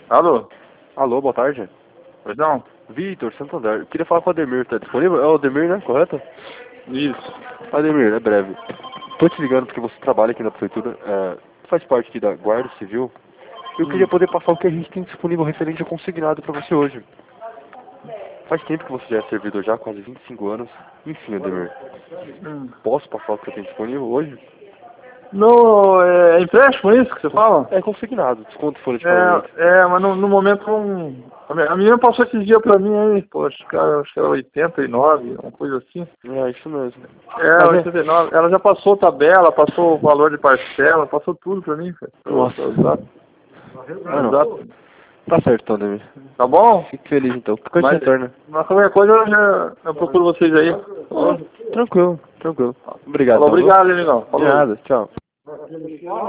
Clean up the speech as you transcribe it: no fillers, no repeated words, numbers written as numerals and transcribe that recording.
Alô? Alô, boa tarde. Pois não? Vitor, Santander. Eu queria falar com o Ademir, tá disponível? É o Ademir, né? Correto? Isso. Ademir, é breve. Tô te ligando porque você trabalha aqui na prefeitura, faz parte aqui da Guarda Civil. Eu queria poder passar o que a gente tem disponível referente ao consignado pra você hoje. Faz tempo que você já é servidor já, quase 25 anos. Enfim, Ademir. Posso passar o que eu tenho disponível hoje? No, é empréstimo isso que você fala? É consignado, desconto folha de pagamento. Mas no momento não. A menina passou esse dia pra mim aí, pô, acho que era 89, uma coisa assim. É, isso mesmo. É, 89. Ela já passou tabela, passou o valor de parcela, passou tudo pra mim, cara. Nossa. Exato. Não. Exato. Tá certo, então, Ademir. Tá bom? Fique feliz, então. Qualquer coisa retorna. Mas qualquer coisa eu procuro vocês aí. Tá bom? Tranquilo, tranquilo. Obrigado. Falou, obrigado, amigão. De Falou. nada, tchau.